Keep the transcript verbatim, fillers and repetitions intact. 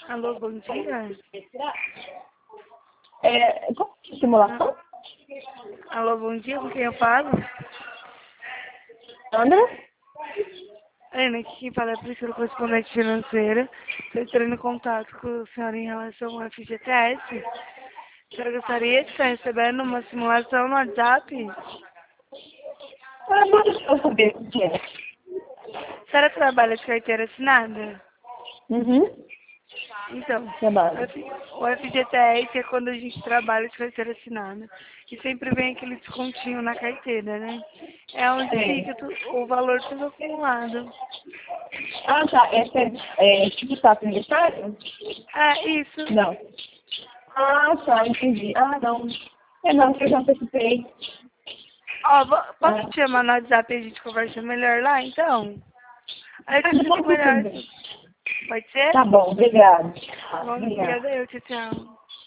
Alô, bom dia. É, qual que é a simulação? Alô, bom dia, com quem eu falo? Sandra? Ana, aqui quem fala é a Priscila, correspondente financeira. Estou entrando em contato com a senhora em relação ao F G T S. A senhora gostaria de estar recebendo uma simulação no WhatsApp? Ah, não deixa eu saber o que é. A senhora trabalha de carteira assinada? Uhum. Então, o Trabalho. F- o F G T S é quando a gente trabalha de carteira assinada. E sempre vem aquele descontinho na carteira, né? É onde Sim. fica tu- o valor tudo acumulado. Ah, tá. Esse é, é tipo status aniversário? Ah, isso. Não. Ah, tá. Entendi. Ah, não. É não, que eu já antecipei. Ó, vo- posso Ah, te chamar no WhatsApp e a gente conversa melhor lá, então? Aí eu te ah, explico depois eu melhor. também. Pode ser? Tá bom, obrigado. Bom, Obrigado. obrigada eu, tchau, tchau.